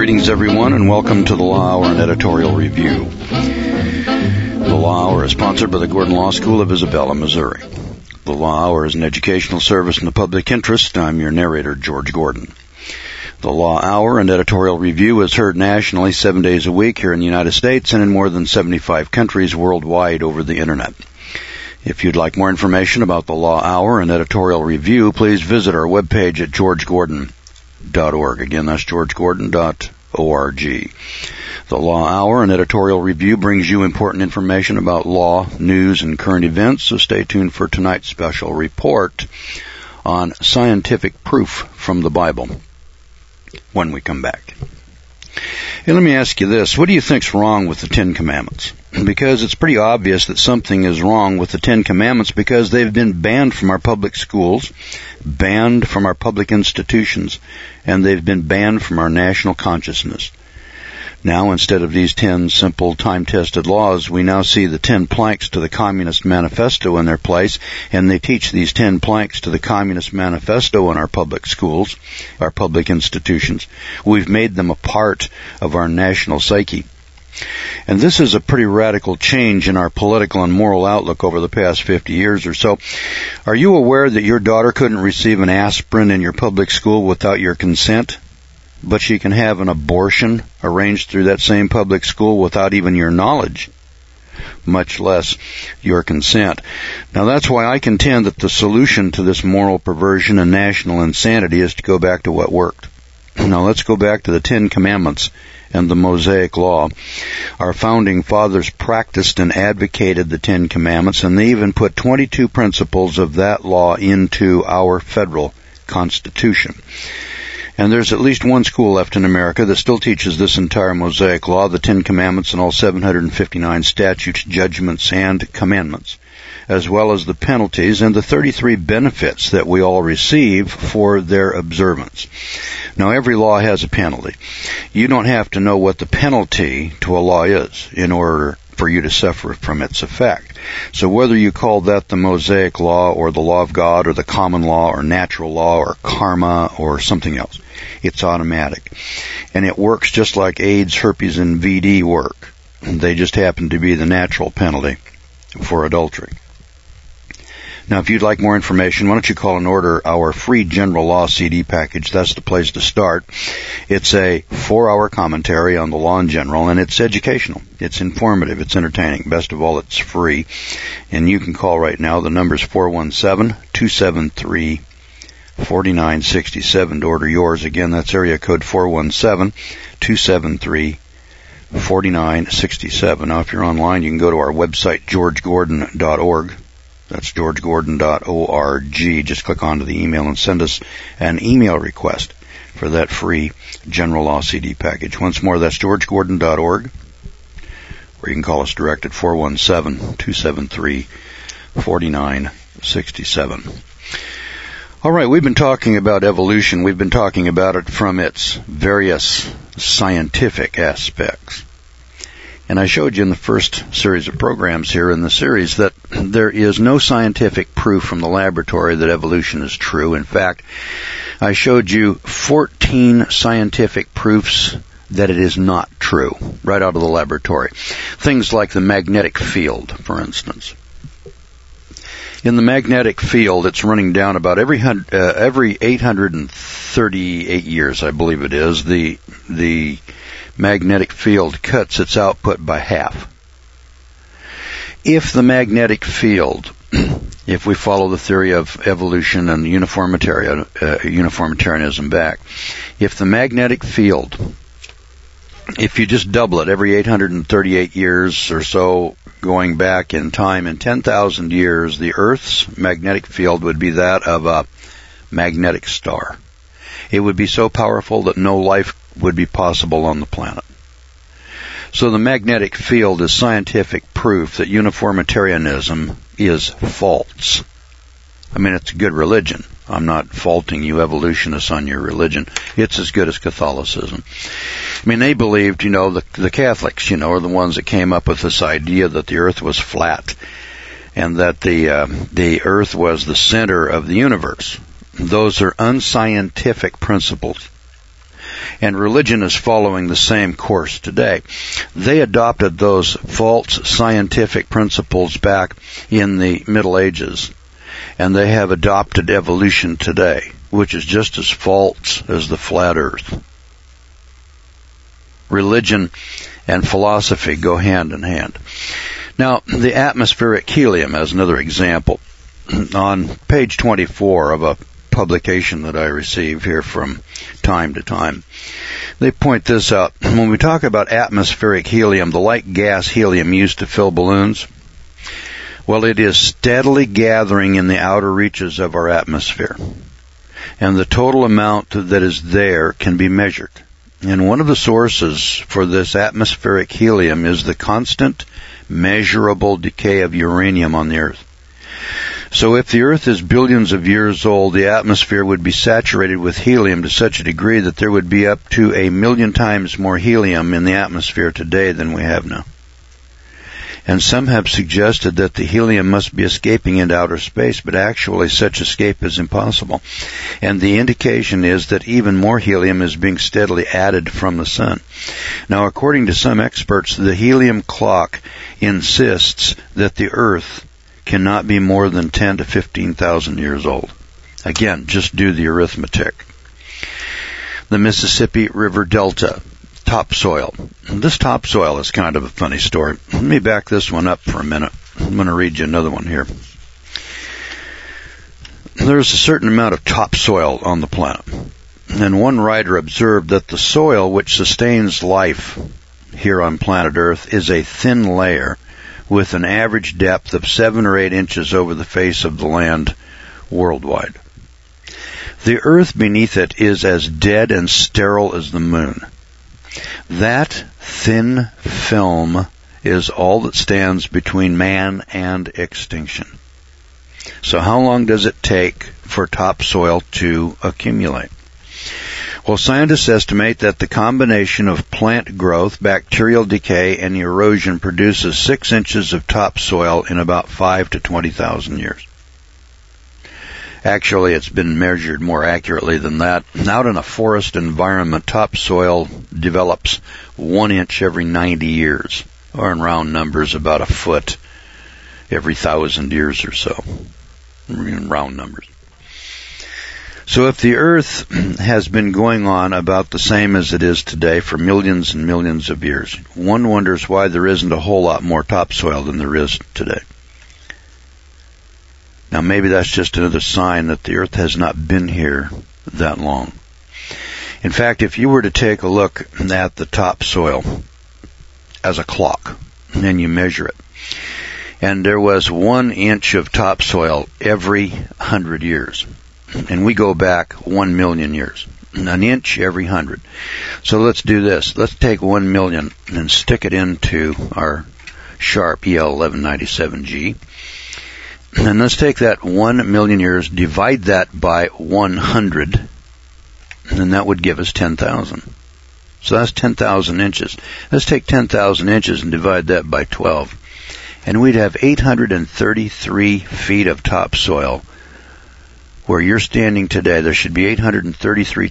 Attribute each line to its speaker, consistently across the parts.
Speaker 1: Greetings, everyone, and welcome to the Law Hour and Editorial Review. The Law Hour is sponsored by the Gordon Law School of Isabella, Missouri. The Law Hour is an educational service in the public interest. I'm your narrator, George Gordon. The Law Hour and Editorial Review is heard nationally 7 days a week here in the United States and in more than 75 countries worldwide over the Internet. If you'd like more information about the Law Hour and Editorial Review, please visit our webpage at georgegordon.org. Again, that's georgegordon.org. The Law Hour and Editorial Review brings you important information about law, news, and current events, so stay tuned for tonight's special report on scientific proof from the Bible when we come back. Hey, let me ask you this. What do you think's wrong with the Ten Commandments? Because it's pretty obvious that something is wrong with the Ten Commandments because they've been banned from our public schools, banned from our public institutions, and they've been banned from our national consciousness. Now, instead of these 10 simple, time-tested laws, we now see the 10 planks to the Communist Manifesto in their place, and they teach these 10 planks to the Communist Manifesto in our public schools, our public institutions. We've made them a part of our national psyche. And this is a pretty radical change in our political and moral outlook over the past 50 years or so. Are you aware that your daughter couldn't receive an aspirin in your public school without your consent? But she can have an abortion arranged through that same public school without even your knowledge, much less your consent. Now, that's why I contend that the solution to this moral perversion and national insanity is to go back to what worked. Now, let's go back to the Ten Commandments and the Mosaic Law. Our founding fathers practiced and advocated the Ten Commandments, and they even put 22 principles of that law into our federal Constitution. And there's at least one school left in America that still teaches this entire Mosaic Law, the Ten Commandments and all 759 statutes, judgments, and commandments, as well as the penalties and the 33 benefits that we all receive for their observance. Now, every law has a penalty. You don't have to know what the penalty to a law is in order for you to suffer from its effect. So whether you call that the Mosaic Law or the Law of God or the common law or natural law or karma or something else, it's automatic. And it works just like AIDS, herpes, and VD work. They just happen to be the natural penalty for adultery. Now, if you'd like more information, why don't you call and order our free General Law CD package. That's the place to start. It's a 4-hour commentary on the law in general, and it's educational. It's informative. It's entertaining. Best of all, it's free. And you can call right now. The number's 417-273-4967 to order yours. Again, that's area code 417-273-4967. Now, if you're online, you can go to our website, georgegordon.org. That's georgegordon.org. Just click onto the email and send us an email request for that free General Law CD package. Once more, that's georgegordon.org, or you can call us direct at 417-273-4967. All right, we've been talking about evolution. We've been talking about it from its various scientific aspects. And I showed you in the first series of programs here in the series that there is no scientific proof from the laboratory that evolution is true. In fact, I showed you 14 scientific proofs that it is not true, right out of the laboratory. Things like the magnetic field, for instance. In the magnetic field, it's running down about every 838 years, I believe it is. The magnetic field cuts its output by half. If the magnetic field, if we follow the theory of evolution and uniformitarianism back, if the magnetic field, if you just double it every 838 years or so going back in time, in 10,000 years, the Earth's magnetic field would be that of a magnetic star. It would be so powerful that no life would be possible on the planet. So the magnetic field is scientific proof that uniformitarianism is false. I mean, it's a good religion. I'm not faulting you evolutionists on your religion. It's as good as Catholicism. I mean, they believed, the Catholics, are the ones that came up with this idea that the earth was flat and that the earth was the center of the universe. Those are unscientific principles. And religion is following the same course today. They adopted those false scientific principles back in the Middle Ages, and they have adopted evolution today, which is just as false as the flat earth. Religion and philosophy go hand in hand. Now, the atmospheric helium as another example. On page 24 of a publication that I receive here from time to time, they point this out. When we talk about atmospheric helium, the light gas helium used to fill balloons, well, it is steadily gathering in the outer reaches of our atmosphere. And the total amount that is there can be measured. And one of the sources for this atmospheric helium is the constant, measurable decay of uranium on the Earth. So if the Earth is billions of years old, the atmosphere would be saturated with helium to such a degree that there would be up to 1 million times more helium in the atmosphere today than we have now. And some have suggested that the helium must be escaping into outer space, but actually such escape is impossible. And the indication is that even more helium is being steadily added from the sun. Now, according to some experts, the helium clock insists that the Earth cannot be more than 10 to 15,000 years old. Again, just do the arithmetic. The Mississippi River Delta, topsoil. This topsoil is kind of a funny story. Let me back this one up for a minute. I'm going to read you another one here. There's a certain amount of topsoil on the planet. And one writer observed that the soil which sustains life here on planet Earth is a thin layer with an average depth of 7 or 8 inches over the face of the land worldwide. The earth beneath it is as dead and sterile as the moon. That thin film is all that stands between man and extinction. So how long does it take for topsoil to accumulate? Well, scientists estimate that the combination of plant growth, bacterial decay, and erosion produces 6 inches of topsoil in about 5 to 20,000 years. Actually, it's been measured more accurately than that. Out in a forest environment, topsoil develops 1 inch every 90 years, or in round numbers, about a foot every 1,000 years or so, in round numbers. So if the Earth has been going on about the same as it is today for millions and millions of years, one wonders why there isn't a whole lot more topsoil than there is today. Now maybe that's just another sign that the Earth has not been here that long. In fact, if you were to take a look at the topsoil as a clock, and you measure it, and there was 1 inch of topsoil every 100 years, and we go back 1 million years, an inch every 100. So let's do this. Let's take 1 million and stick it into our Sharp EL1197G. And let's take that 1 million years, divide that by 100, and that would give us 10,000. So that's 10,000 inches. Let's take 10,000 inches and divide that by 12. And we'd have 833 feet of topsoil. Where you're standing today, there should be 833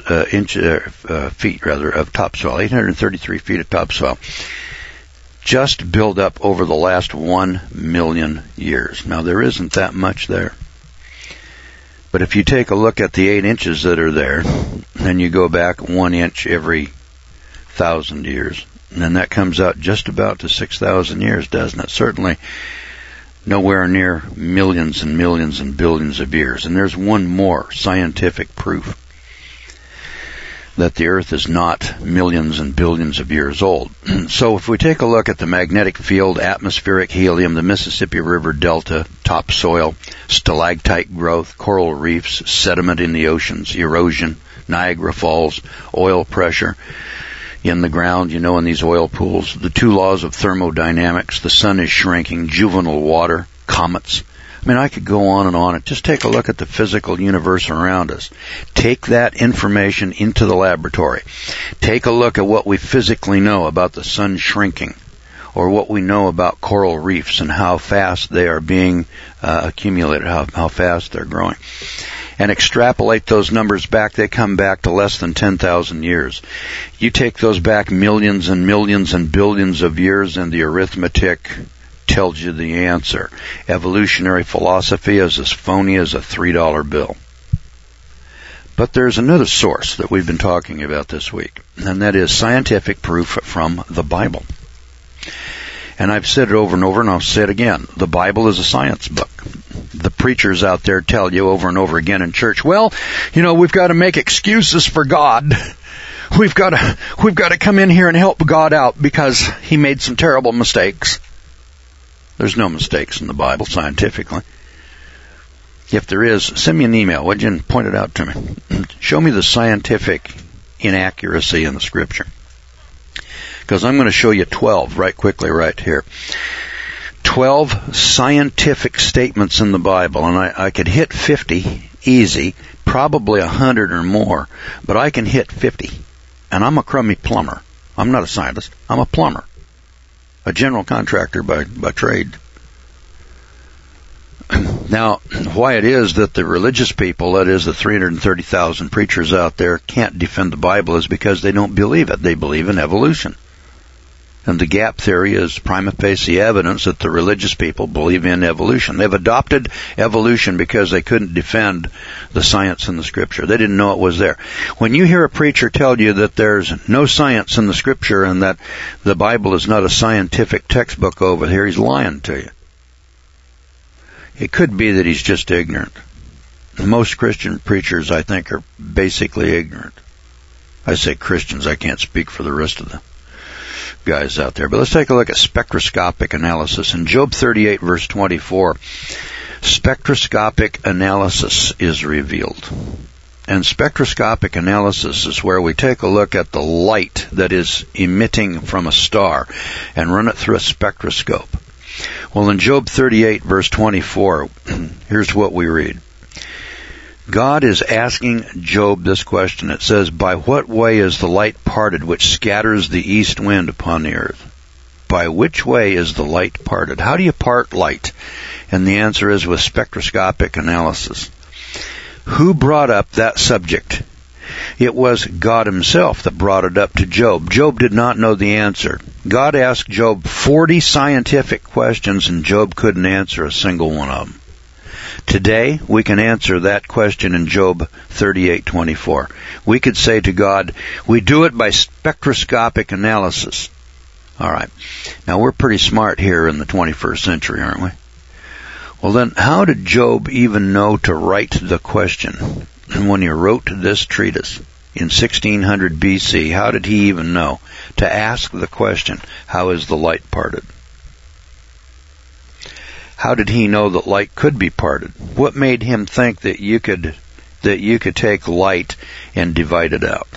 Speaker 1: feet of topsoil, 833 feet of topsoil, just built up over the last 1 million years. Now, there isn't that much there. But if you take a look at the 8 inches that are there, and you go back 1 inch every 1,000 years, then that comes out just about to 6,000 years, doesn't it? Certainly nowhere near millions and millions and billions of years. And there's one more scientific proof that the Earth is not millions and billions of years old. So if we take a look at the magnetic field, atmospheric helium, the Mississippi River Delta, topsoil, stalactite growth, coral reefs, sediment in the oceans, erosion, Niagara Falls, oil pressure in the ground, in these oil pools, the 2 laws of thermodynamics, the sun is shrinking, juvenile water, comets. I could go on and on. Just take a look at the physical universe around us. Take that information into the laboratory. Take a look at what we physically know about the sun shrinking, or what we know about coral reefs and how fast they are being accumulated, how fast they're growing. and extrapolate those numbers back, they come back to less than 10,000 years. You take those back millions and millions and billions of years, and the arithmetic tells you the answer. Evolutionary philosophy is as phony as a $3 bill. But there's another source that we've been talking about this week, and that is scientific proof from the Bible. And I've said it over and over, and I'll say it again. The Bible is a science book. The preachers out there tell you over and over again in church, well, we've got to make excuses for God. We've got to come in here and help God out because He made some terrible mistakes. There's no mistakes in the Bible scientifically. If there is, send me an email, would you, and point it out to me. Show me the scientific inaccuracy in the Scripture. Because I'm going to show you 12 right quickly right here. 12 scientific statements in the Bible, and I could hit 50 easy, probably 100 or more, but I can hit 50. And I'm a crummy plumber. I'm not a scientist. I'm a plumber. A general contractor by trade. Now, why it is that the religious people, that is the 330,000 preachers out there, can't defend the Bible is because they don't believe it. They believe in evolution. And the gap theory is prima facie evidence that the religious people believe in evolution. They've adopted evolution because they couldn't defend the science in the Scripture. They didn't know it was there. When you hear a preacher tell you that there's no science in the Scripture and that the Bible is not a scientific textbook over here, he's lying to you. It could be that he's just ignorant. Most Christian preachers, I think, are basically ignorant. I say Christians, I can't speak for the rest of the guys out there. But let's take a look at spectroscopic analysis. In Job 38, verse 24, spectroscopic analysis is revealed. And spectroscopic analysis is where we take a look at the light that is emitting from a star and run it through a spectroscope. Well, in Job 38, verse 24, here's what we read. God is asking Job this question. It says, by what way is the light parted which scatters the east wind upon the earth? By which way is the light parted? How do you part light? And the answer is with spectroscopic analysis. Who brought up that subject? It was God Himself that brought it up to Job. Job did not know the answer. God asked Job 40 scientific questions, and Job couldn't answer a single one of them. Today, we can answer that question in Job 38:24. We could say to God, we do it by spectroscopic analysis. All right. Now, we're pretty smart here in the 21st century, aren't we? Well, then, how did Job even know to write the question? And when he wrote this treatise in 1600 BC, how did he even know to ask the question, how is the light parted? How did he know that light could be parted? What made him think that you could take light and divide it out?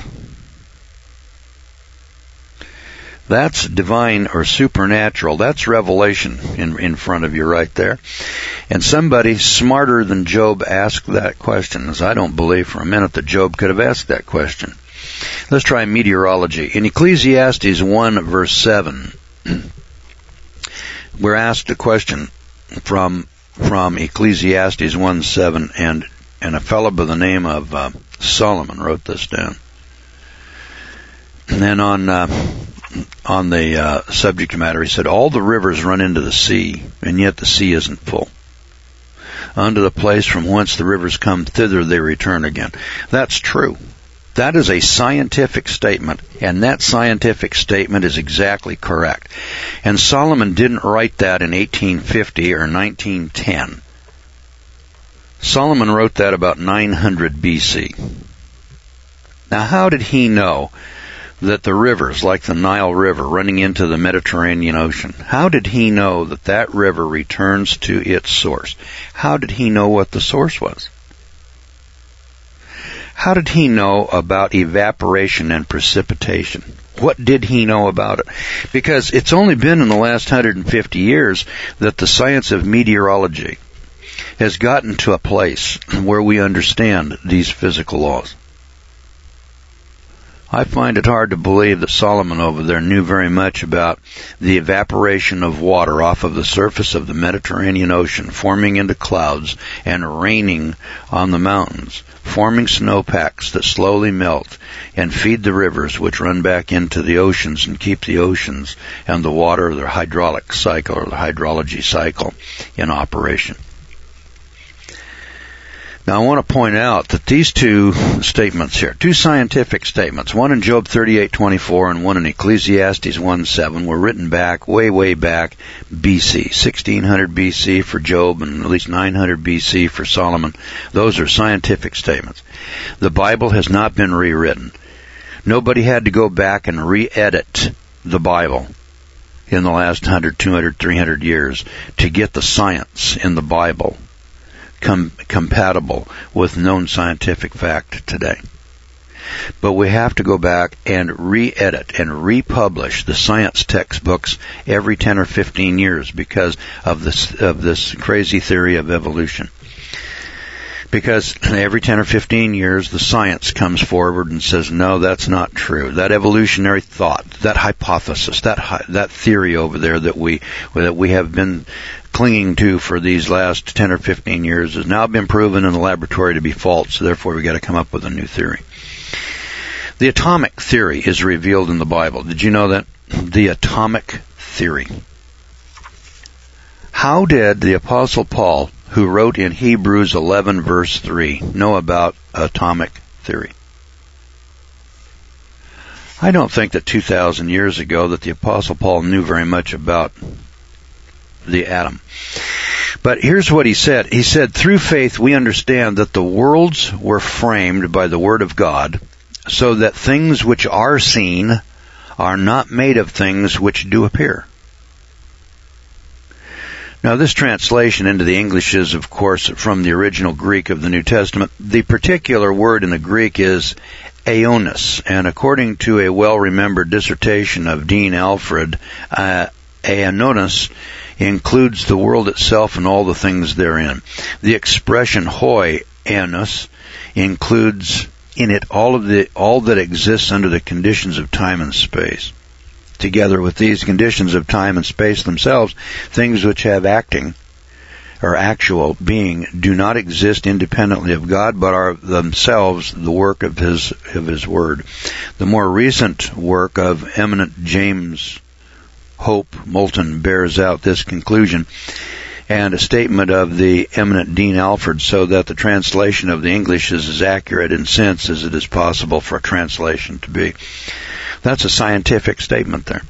Speaker 1: That's divine or supernatural. That's revelation in front of you right there. And somebody smarter than Job asked that question, as I don't believe for a minute that Job could have asked that question. Let's try meteorology. In Ecclesiastes 1, verse 7, we're asked a question from Ecclesiastes 1:7, and a fellow by the name of Solomon wrote this down. And then on the subject matter, he said, all the rivers run into the sea, and yet the sea isn't full. Unto the place from whence the rivers come, thither they return again. That's true. That is a scientific statement, and that scientific statement is exactly correct. And Solomon didn't write that in 1850 or 1910. Solomon wrote that about 900 BC. Now, how did he know that the rivers, like the Nile River running into the Mediterranean Ocean, how did he know that that river returns to its source? How did he know what the source was? How did he know about evaporation and precipitation? What did he know about it? Because it's only been in the last 150 years that the science of meteorology has gotten to a place where we understand these physical laws. I find it hard to believe that Solomon over there knew very much about the evaporation of water off of the surface of the Mediterranean Ocean, forming into clouds and raining on the mountains, forming snowpacks that slowly melt and feed the rivers which run back into the oceans and keep the oceans and the water, their hydraulic cycle or the hydrology cycle, in operation. Now, I want to point out that these two statements here, two scientific statements, one in Job 38:24 and one in Ecclesiastes 1:7, were written back, way back, BC, 1600 BC for Job and at least 900 BC for Solomon. Those are scientific statements. The Bible has not been rewritten. Nobody had to go back and re-edit the Bible in the last 100, 200, 300 years to get the science in the Bible compatible with known scientific fact today. But we have to go back and re-edit and republish the science textbooks every 10 or 15 years because of this crazy theory of evolution. Because every 10 or 15 years the science comes forward and says, no, that's not true. That evolutionary thought, that hypothesis, that theory over there that we have been clinging to for these last 10 or 15 years has now been proven in the laboratory to be false, so therefore we've got to come up with a new theory. The atomic theory is revealed in the Bible. Did you know that? The atomic theory. How did the Apostle Paul, who wrote in Hebrews 11 verse 3, know about atomic theory? I don't think that 2,000 years ago that the Apostle Paul knew very much about the atom. But here's what he said. He said, through faith we understand that the worlds were framed by the Word of God, so that things which are seen are not made of things which do appear. Now, this translation into the English is, of course, from the original Greek of the New Testament. The particular word in the Greek is aeonis, and according to a well-remembered dissertation of Dean Alford, aeonis includes the world itself and all the things therein. The expression hoi aeonis includes in it all that exists under the conditions of time and space. Together with these conditions of time and space themselves, things which have acting or actual being do not exist independently of God, but are themselves the work of His Word. The more recent work of eminent James Hope Moulton bears out this conclusion, and a statement of the eminent Dean Alford, so that the translation of the English is as accurate in sense as it is possible for a translation to be. That's a scientific statement there.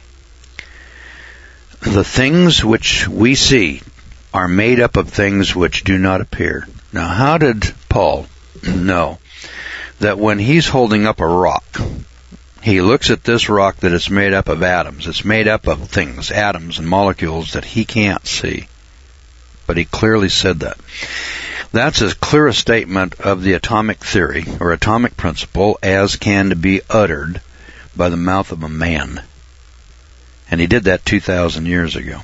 Speaker 1: The things which we see are made up of things which do not appear. Now, how did Paul know that when he's holding up a rock, he looks at this rock that is made up of atoms? It's made up of things, atoms and molecules that he can't see. But he clearly said that. That's as clear a statement of the atomic theory or atomic principle as can be uttered by the mouth of a man. And he did that 2,000 years ago.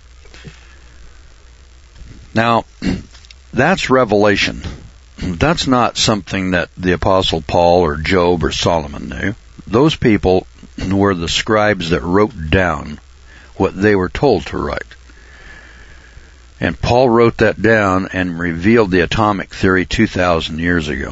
Speaker 1: Now, that's revelation. That's not something that the Apostle Paul or Job or Solomon knew. Those people were the scribes that wrote down what they were told to write. And Paul wrote that down and revealed the atomic theory 2,000 years ago.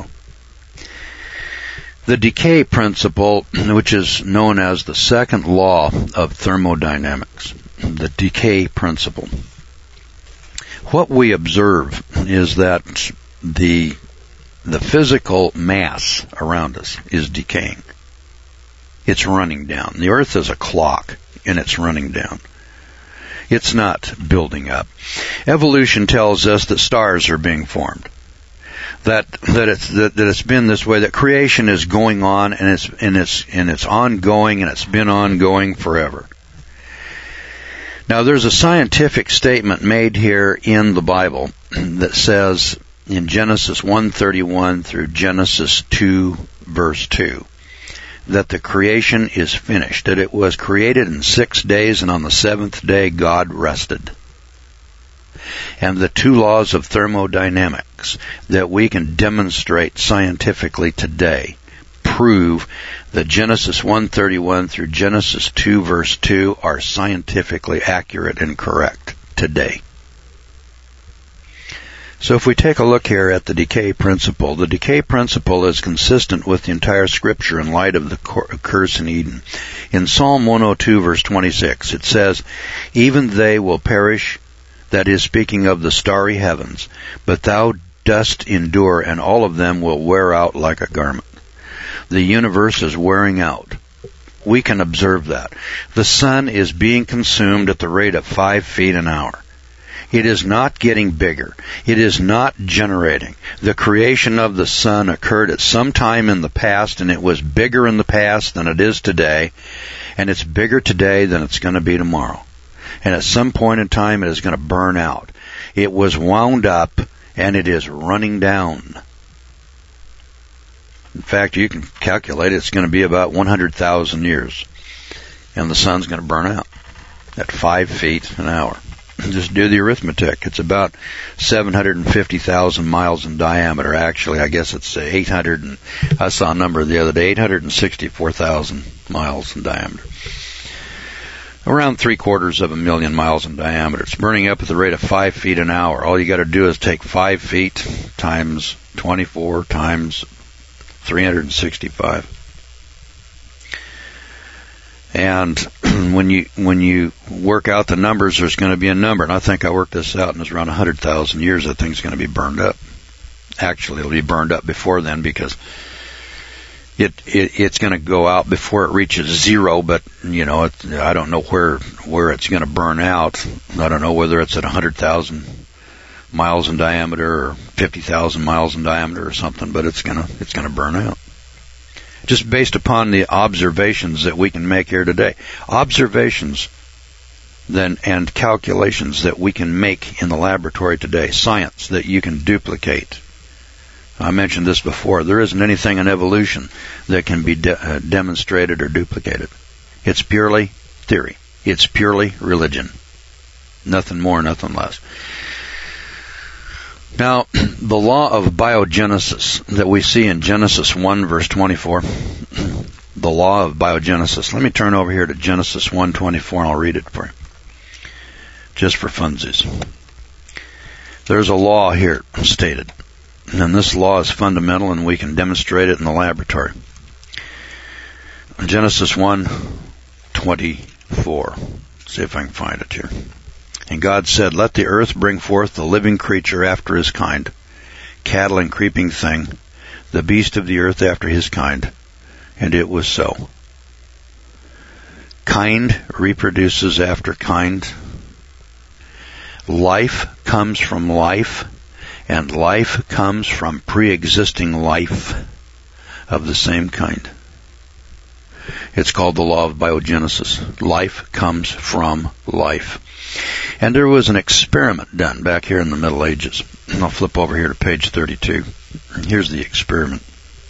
Speaker 1: The decay principle, which is known as the second law of thermodynamics, the decay principle. What we observe is that the physical mass around us is decaying. It's running down. The earth is a clock, and it's running down. It's not building up. Evolution tells us that stars are being formed. That it's been this way. That creation is going on, and it's ongoing, and it's been ongoing forever. Now, there's a scientific statement made here in the Bible that says in Genesis 1:31 through Genesis 2 verse 2 that the creation is finished, that it was created in 6 days, and on the seventh day God rested. And the two laws of thermodynamics that we can demonstrate scientifically today prove that Genesis 1:31 through Genesis 2 verse 2 are scientifically accurate and correct today. So if we take a look here at the decay principle is consistent with the entire Scripture in light of the curse in Eden. In Psalm 102 verse 26, it says, "Even they will perish," that is speaking of the starry heavens, "but thou dost endure, and all of them will wear out like a garment." The universe is wearing out. We can observe that. The sun is being consumed at the rate of 5 feet an hour. It is not getting bigger. It is not generating. The creation of the sun occurred at some time in the past, and it was bigger in the past than it is today, and it's bigger today than it's going to be tomorrow. And at some point in time, it is going to burn out. It was wound up, and it is running down. In fact, you can calculate it's going to be about 100,000 years, and the sun's going to burn out at 5 feet an hour. Just do the arithmetic. It's about 750,000 miles in diameter. Actually, I guess it's 800, and I saw a number the other day, 864,000 miles in diameter. Around 750,000 miles in diameter. It's burning up at the rate of 5 feet an hour. All you got to do is take 5 feet times 24 times 365. And when you work out the numbers, there's going to be a number. And I think I worked this out, and it's around 100,000 years that thing's going to be burned up. Actually, it'll be burned up before then, because it's going to go out before it reaches zero. But I don't know where it's going to burn out. I don't know whether it's at 100,000 miles in diameter or 50,000 miles in diameter or something. But it's going to burn out. Just based upon the observations that we can make here today. Observations then and calculations that we can make in the laboratory today. Science that you can duplicate. I mentioned this before. There isn't anything in evolution that can be demonstrated or duplicated. It's purely theory. It's purely religion. Nothing more, nothing less. Now, the law of biogenesis that we see in Genesis 1 verse 24, the law of biogenesis. Let me turn over here to Genesis 1:24 and I'll read it for you, just for funsies. There's a law here stated, and this law is fundamental, and we can demonstrate it in the laboratory. Genesis 1:24. See if I can find it here. And God said, "Let the earth bring forth the living creature after his kind, cattle and creeping thing, the beast of the earth after his kind." And it was so. Kind reproduces after kind. Life comes from life, and life comes from pre-existing life of the same kind. It's called the law of biogenesis. Life comes from life. And there was an experiment done back here in the Middle Ages. And I'll flip over here to page 32. Here's the experiment.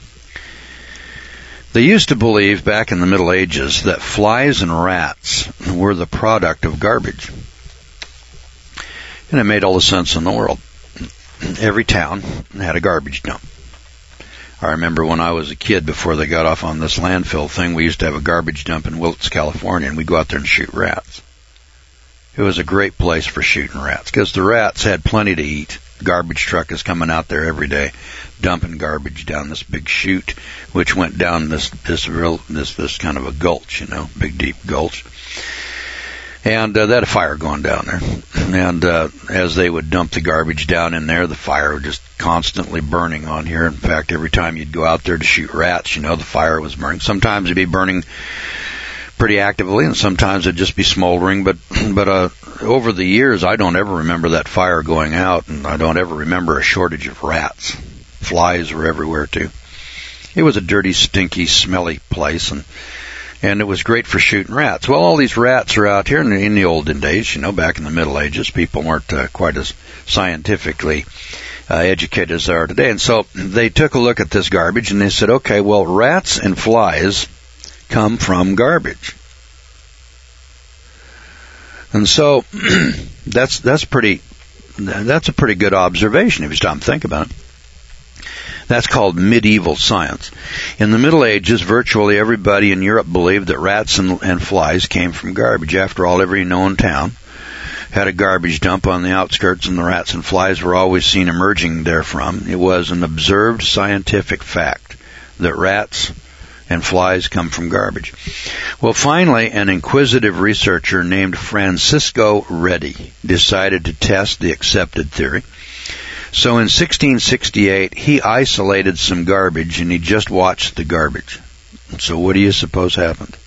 Speaker 1: They used to believe back in the Middle Ages that flies and rats were the product of garbage. And it made all the sense in the world. Every town had a garbage dump. I remember when I was a kid, before they got off on this landfill thing, we used to have a garbage dump in Wilkes, California, and we'd go out there and shoot rats. It was a great place for shooting rats, because the rats had plenty to eat. The garbage truck is coming out there every day, dumping garbage down this big chute, which went down this kind of a gulch, big deep gulch. And they had a fire going down there. And as they would dump the garbage down in there, the fire was just constantly burning on here. In fact, every time you'd go out there to shoot rats, the fire was burning. Sometimes it'd be burning pretty actively, and sometimes it'd just be smoldering. But over the years, I don't ever remember that fire going out, and I don't ever remember a shortage of rats. Flies were everywhere, too. It was a dirty, stinky, smelly place, and it was great for shooting rats. Well, all these rats are out here in the olden days, back in the Middle Ages. People weren't quite as scientifically educated as they are today. And so they took a look at this garbage, and they said, okay, well, rats and flies come from garbage. And so that's a pretty good observation if you stop and think about it. That's called medieval science. In the Middle Ages, virtually everybody in Europe believed that rats and flies came from garbage. After all, every known town had a garbage dump on the outskirts, and the rats and flies were always seen emerging therefrom. It was an observed scientific fact that rats and flies come from garbage. Well, finally, an inquisitive researcher named Francisco Redi decided to test the accepted theory. So in 1668, he isolated some garbage, and he just watched the garbage. So what do you suppose happened?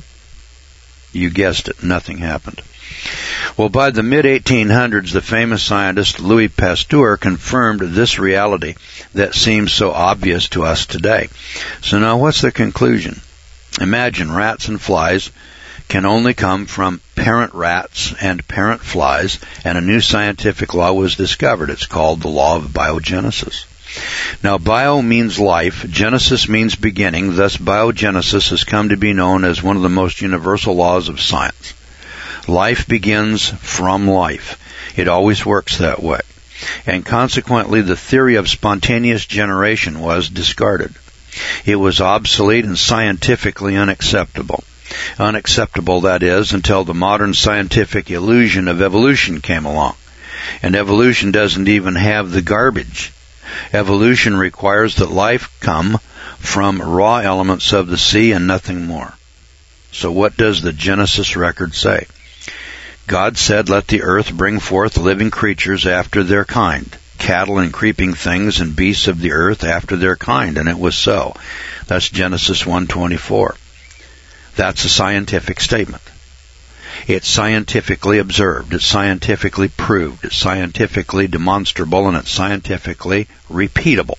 Speaker 1: You guessed it, nothing happened. Well, by the mid-1800s, the famous scientist Louis Pasteur confirmed this reality that seems so obvious to us today. So now what's the conclusion? Imagine rats and flies can only come from parent rats and parent flies, and a new scientific law was discovered. It's called the law of biogenesis. Now, bio means life, genesis means beginning, thus biogenesis has come to be known as one of the most universal laws of science. Life begins from life. It always works that way. And consequently, the theory of spontaneous generation was discarded. It was obsolete and scientifically unacceptable. Unacceptable, that is, until the modern scientific illusion of evolution came along. And evolution doesn't even have the garbage. Evolution requires that life come from raw elements of the sea and nothing more. So what does the Genesis record say? God said, "Let the earth bring forth living creatures after their kind, cattle and creeping things and beasts of the earth after their kind," and it was so. That's Genesis 1:24. That's a scientific statement. It's scientifically observed, it's scientifically proved, it's scientifically demonstrable, and it's scientifically repeatable.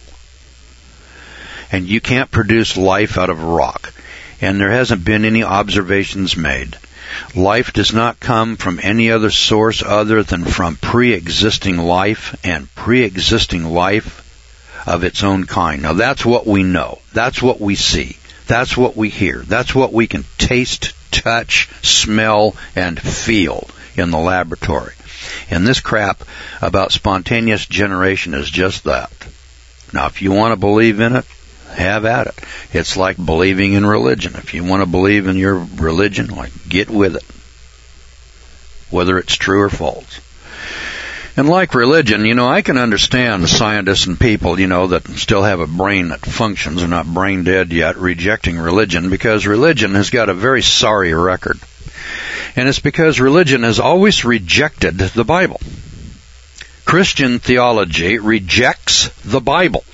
Speaker 1: And you can't produce life out of rock, and there hasn't been any observations made. Life does not come from any other source other than from pre-existing life and pre-existing life of its own kind. Now that's what we know. That's what we see. That's what we hear. That's what we can taste, touch, smell, and feel in the laboratory. And this crap about spontaneous generation is just that. Now, if you want to believe in it, have at it. It's like believing in religion. If you want to believe in your religion, get with it, whether it's true or false. And like religion, I can understand scientists and people, that still have a brain that functions, are not brain dead yet, rejecting religion, because religion has got a very sorry record. And it's because religion has always rejected the Bible. Christian theology rejects the Bible.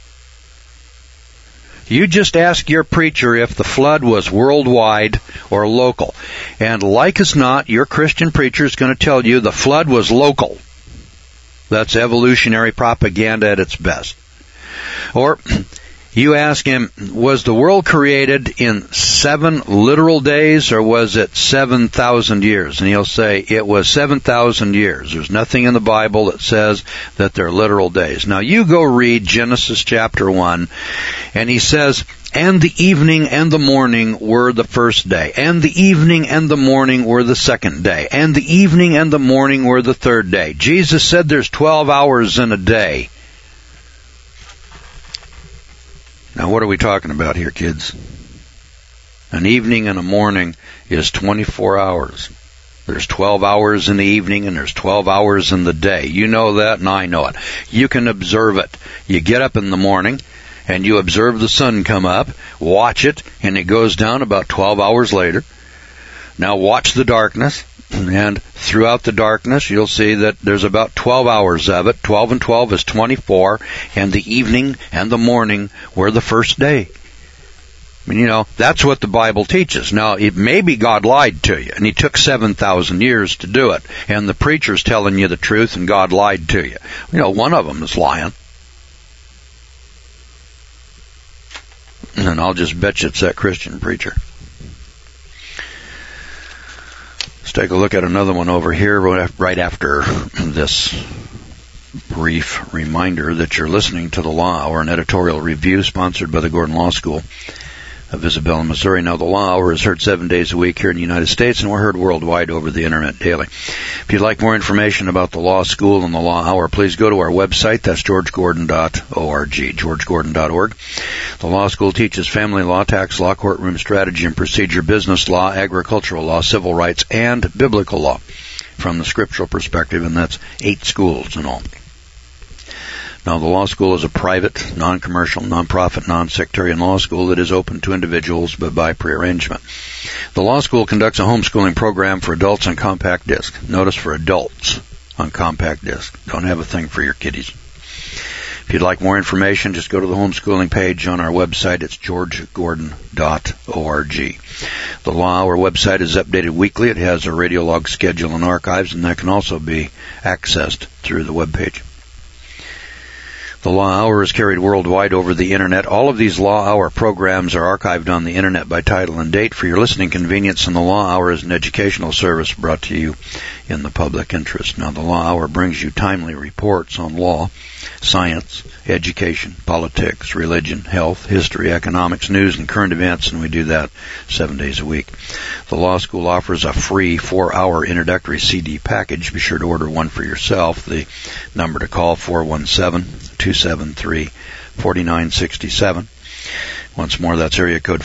Speaker 1: You just ask your preacher if the flood was worldwide or local. And like as not, your Christian preacher is going to tell you the flood was local. That's evolutionary propaganda at its best. Or you ask him, was the world created in 7 literal days or was it 7,000 years? And he'll say, it was 7,000 years. There's nothing in the Bible that says that they're literal days. Now you go read Genesis chapter 1, and he says, "And the evening and the morning were the first day. And the evening and the morning were the second day. And the evening and the morning were the third day." Jesus said there's 12 hours in a day. Now what are we talking about here, kids? An evening and a morning is 24 hours. There's 12 hours in the evening and there's 12 hours in the day. You know that and I know it. You can observe it. You get up in the morning and you observe the sun come up, watch it, and it goes down about 12 hours later. Now watch the darkness, and throughout the darkness you'll see that there's about 12 hours of it. 12 and 12 is 24, and the evening and the morning were the first day. I mean, that's what the Bible teaches. Now, maybe God lied to you, and He took 7,000 years to do it, and the preacher's telling you the truth, and God lied to you. One of them is lying. And I'll just bet you it's that Christian preacher. Let's take a look at another one over here right after this brief reminder that you're listening to the Law Hour, an editorial review sponsored by the Gordon Law School. of Isabella, Missouri. Now, the Law Hour is heard 7 days a week here in the United States, and we're heard worldwide over the Internet daily. If you'd like more information about the Law School and the Law Hour, please go to our website. That's georgegordon.org, georgegordon.org. The Law School teaches family law, tax law, courtroom strategy and procedure, business law, agricultural law, civil rights, and biblical law from the scriptural perspective, and that's 8 schools in all. Now, the law school is a private, non-commercial, non-profit, non-sectarian law school that is open to individuals but by prearrangement. The law school conducts a homeschooling program for adults on compact disc. Notice, for adults on compact disc. Don't have a thing for your kiddies. If you'd like more information, just go to the homeschooling page on our website. It's georgegordon.org. The Law Hour website is updated weekly. It has a radio log schedule and archives, and that can also be accessed through the webpage. The Law Hour is carried worldwide over the Internet. All of these Law Hour programs are archived on the Internet by title and date for your listening convenience, and the Law Hour is an educational service brought to you in the public interest. Now, the Law Hour brings you timely reports on law, science, education, politics, religion, health, history, economics, news, and current events, and we do that 7 days a week. The Law School offers a free 4-hour introductory CD package. Be sure to order one for yourself. The number to call, 417-273-4967. Once more, that's area code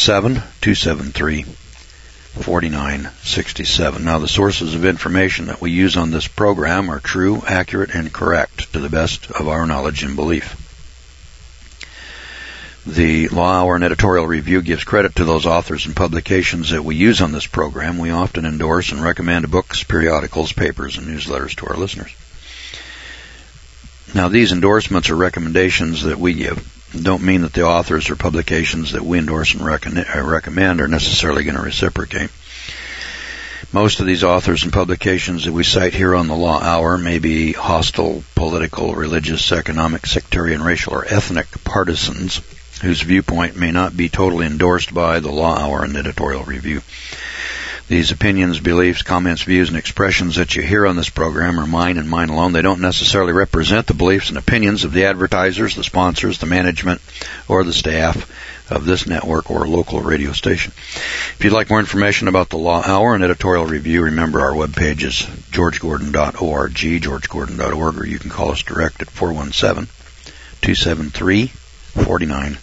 Speaker 1: 417-273-4967. Now, the sources of information that we use on this program are true, accurate, and correct to the best of our knowledge and belief. The Law Hour and Editorial Review gives credit to those authors and publications that we use on this program. We often endorse and recommend books, periodicals, papers, and newsletters to our listeners. Now, these endorsements or recommendations that we give don't mean that the authors or publications that we endorse and recommend are necessarily going to reciprocate. Most of these authors and publications that we cite here on the Law Hour may be hostile, political, religious, economic, sectarian, racial, or ethnic partisans whose viewpoint may not be totally endorsed by the Law Hour and Editorial Review. These opinions, beliefs, comments, views, and expressions that you hear on this program are mine and mine alone. They don't necessarily represent the beliefs and opinions of the advertisers, the sponsors, the management, or the staff of this network or local radio station. If you'd like more information about the Law Hour and Editorial Review, remember our webpage is georgegordon.org, georgegordon.org, or you can call us direct at 417-273-4967.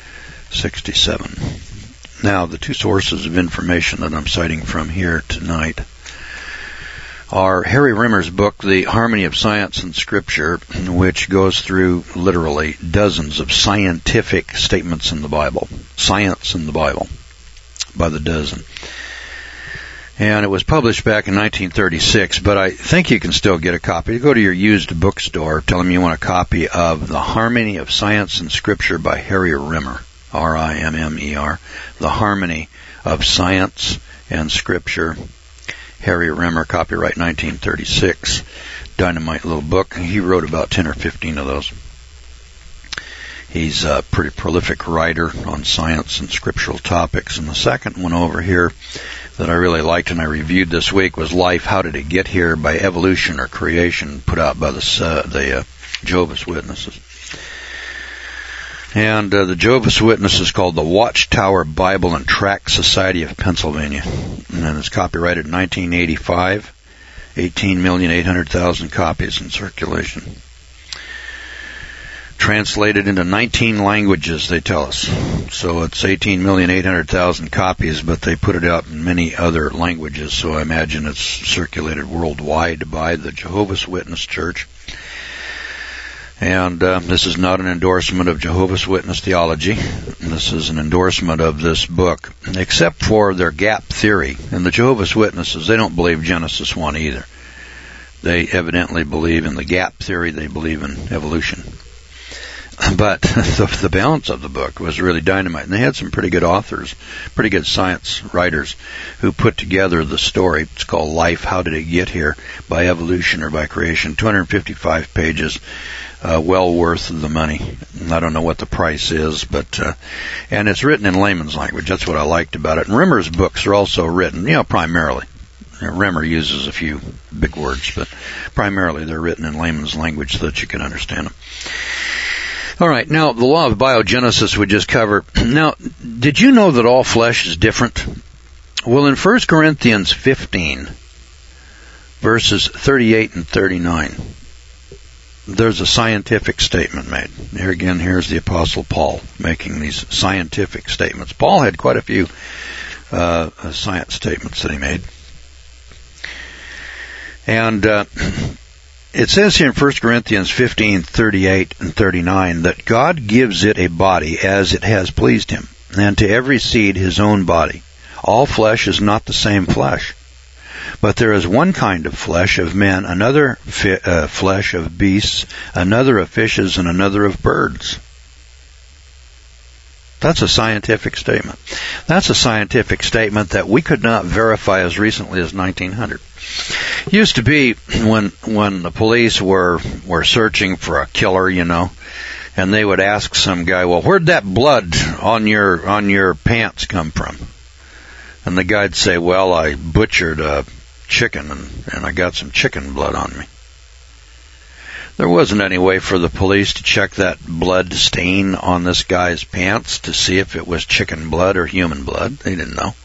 Speaker 1: Now, the two sources of information that I'm citing from here tonight are Harry Rimmer's book, The Harmony of Science and Scripture, which goes through literally dozens of scientific statements in the Bible. Science in the Bible, by the dozen. And it was published back in 1936, but I think you can still get a copy. You go to your used bookstore, tell them you want a copy of The Harmony of Science and Scripture by Harry Rimmer. R-I-M-M-E-R, The Harmony of Science and Scripture, Harry Rimmer, copyright 1936. Dynamite little book. He wrote about 10 or 15 of those. He's a pretty prolific writer on science and scriptural topics. And the second one over here that I really liked and I reviewed this week was Life, How Did It Get Here by Evolution or Creation, put out by the Jehovah's Witnesses. And the Jehovah's Witnesses called the Watchtower Bible and Tract Society of Pennsylvania. And it's copyrighted in 1985, 18,800,000 copies in circulation. Translated into 19 languages, they tell us. So it's 18,800,000 copies, but they put it out in many other languages, so I imagine it's circulated worldwide by the Jehovah's Witness Church. And this is not an endorsement of Jehovah's Witness theology. This is an endorsement of this book, except for their gap theory. And the Jehovah's Witnesses, they don't believe Genesis 1 either. They evidently believe in the gap theory. They believe in evolution. But the balance of the book was really dynamite. And they had some pretty good authors, pretty good science writers who put together the story. It's called Life, How Did It Get Here? By Evolution or by Creation. 255 pages. Well worth the money. I don't know what the price is, but and it's written in layman's language. That's what I liked about it. And Rimmer's books are also written, primarily. Rimmer uses a few big words, but primarily they're written in layman's language so that you can understand them. All right, now the law of biogenesis we just covered. Now, did you know that all flesh is different? Well, in 1 Corinthians 15, verses 38 and 39, there's a scientific statement made. Here again, here's the Apostle Paul making these scientific statements. Paul had quite a few science statements that he made. And it says here in 1 Corinthians 15, 38 and 39 that God gives it a body as it has pleased him, and to every seed his own body. All flesh is not the same flesh, but there is one kind of flesh of men, another flesh of beasts, another of fishes, and another of birds. That's a scientific statement. That's a scientific statement that we could not verify as recently as 1900. It used to be when the police were searching for a killer, and they would ask some guy, well, where'd that blood on your pants come from? And the guy'd say, well, I butchered a chicken and I got some chicken blood on me. There wasn't any way for the police to check that blood stain on this guy's pants to see if it was chicken blood or human blood. They didn't know.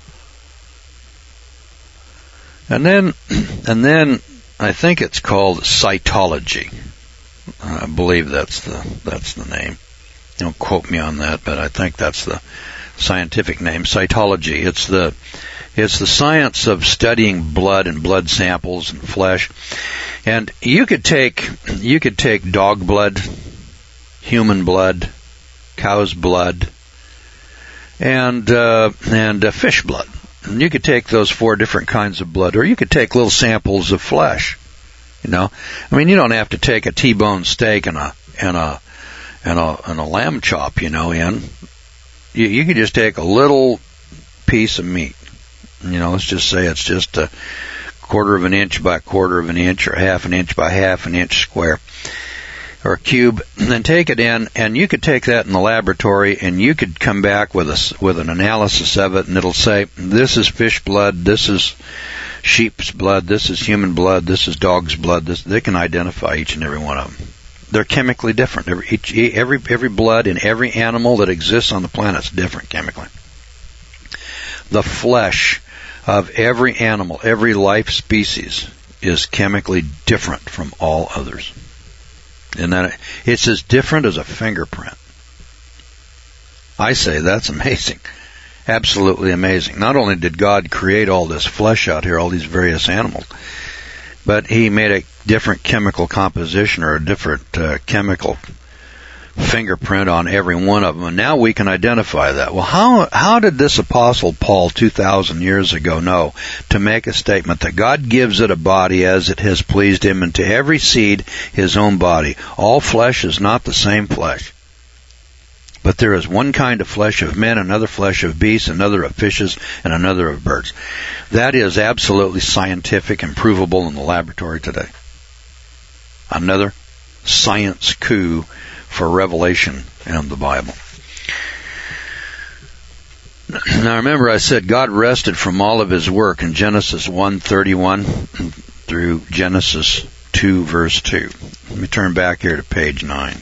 Speaker 1: And then I think it's called cytology. I believe that's the name. Don't quote me on that, but I think that's the scientific name, cytology. It's the science of studying blood and blood samples and flesh. And you could take dog blood, human blood, cow's blood, and fish blood. And you could take those 4 different kinds of blood, or you could take little samples of flesh. You don't have to take a T-bone steak and a lamb chop, in. You could just take a little piece of meat. Let's just say it's just a 1/4 of an inch by 1/4 of an inch, or 1/2 an inch by 1/2 an inch square, or a cube, and then take it in, and you could take that in the laboratory, and you could come back with an analysis of it, and it'll say, this is fish blood, this is sheep's blood, this is human blood, this is dog's blood. They can identify each and every one of them. They're chemically different. Every blood in every animal that exists on the planet is different chemically. The flesh of every animal, every life species, is chemically different from all others. And that it's as different as a fingerprint. I say that's amazing. Absolutely amazing. Not only did God create all this flesh out here, all these various animals, but he made a different chemical composition, or a different chemical fingerprint on every one of them. And now we can identify that. Well, how did this Apostle Paul 2,000 years ago know to make a statement that God gives it a body as it has pleased him, and to every seed his own body? All flesh is not the same flesh, but there is one kind of flesh of men, another flesh of beasts, another of fishes, and another of birds. That is absolutely scientific and provable in the laboratory today. Another science coup for revelation and the Bible. Now remember, I said God rested from all of his work in Genesis 1:31 through Genesis 2 verse 2. Let me turn back here to page 9.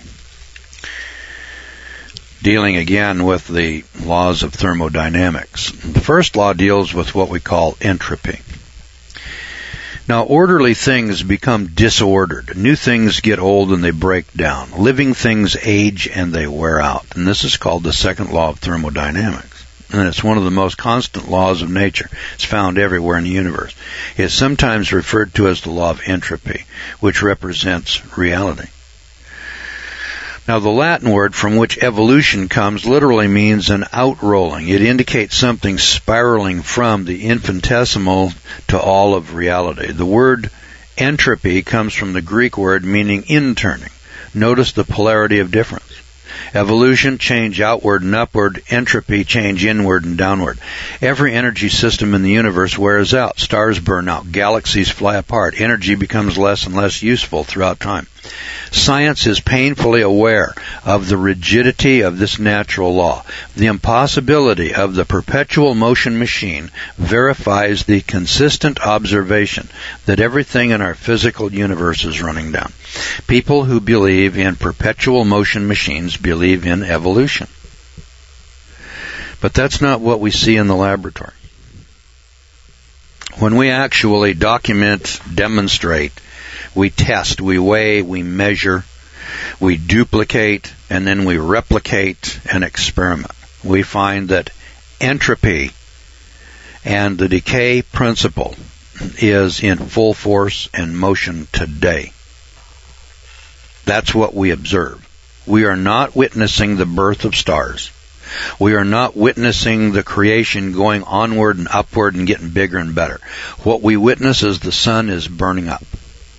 Speaker 1: Dealing again with the laws of thermodynamics. The first law deals with what we call entropy. Now, orderly things become disordered. New things get old and they break down. Living things age and they wear out. And this is called the second law of thermodynamics. And it's one of the most constant laws of nature. It's found everywhere in the universe. It's sometimes referred to as the law of entropy, which represents reality. Now, the Latin word from which evolution comes literally means an outrolling. It indicates something spiraling from the infinitesimal to all of reality. The word entropy comes from the Greek word meaning inturning. Notice the polarity of difference. Evolution, change outward and upward. Entropy, change inward and downward. Every energy system in the universe wears out. Stars burn out. Galaxies fly apart. Energy becomes less and less useful throughout time. Science is painfully aware of the rigidity of this natural law. The impossibility of the perpetual motion machine verifies the consistent observation that everything in our physical universe is running down. People who believe in perpetual motion machines believe in evolution. But that's not what we see in the laboratory. When we actually document, demonstrate, we test, we weigh, we measure, we duplicate, and then we replicate and experiment, we find that entropy and the decay principle is in full force and motion today. That's what we observe. We are not witnessing the birth of stars. We are not witnessing the creation going onward and upward and getting bigger and better. What we witness is the sun is burning up.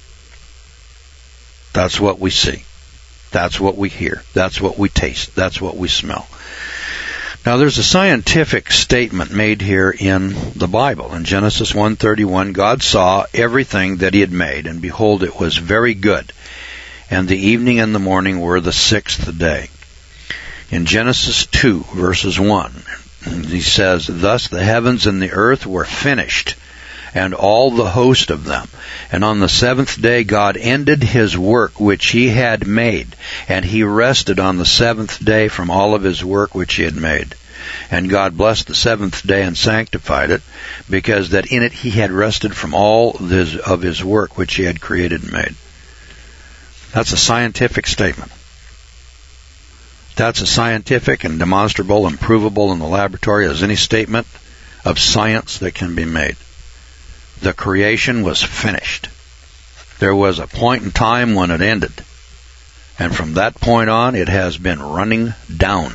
Speaker 1: That's what we see. That's what we hear. That's what we taste. That's what we smell. Now there's a scientific statement made here in the Bible. In Genesis 1:31, God saw everything that he had made, and behold, it was very good. And the evening and the morning were the sixth day. In Genesis 2, verses 1, he says, Thus the heavens and the earth were finished, and all the host of them. And on the seventh day God ended his work which he had made, and he rested on the seventh day from all of his work which he had made. And God blessed the seventh day and sanctified it, because that in it he had rested from all of his work which he had created and made. That's a scientific statement. That's as scientific and demonstrable and provable in the laboratory as any statement of science that can be made. The creation was finished. There was a point in time when it ended. And from that point on, it has been running down.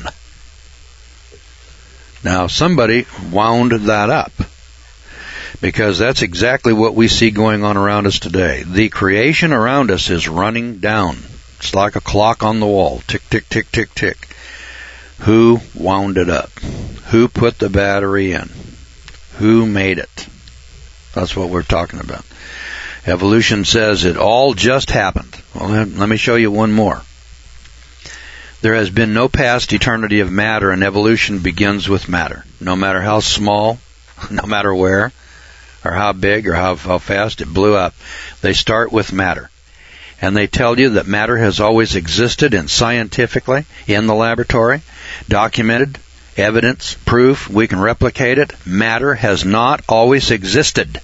Speaker 1: Now, somebody wound that up, because that's exactly what we see going on around us today. The creation around us is running down. It's like a clock on the wall. Tick, tick, tick, tick, tick. Who wound it up? Who put the battery in? Who made it? That's what we're talking about. Evolution says it all just happened. Well, let me show you one more. There has been no past eternity of matter, and evolution begins with matter. No matter how small, no matter where, or how big, or how fast it blew up, they start with matter. And they tell you that matter has always existed, and scientifically, in the laboratory, documented, evidence, proof, we can replicate it. Matter has not always existed.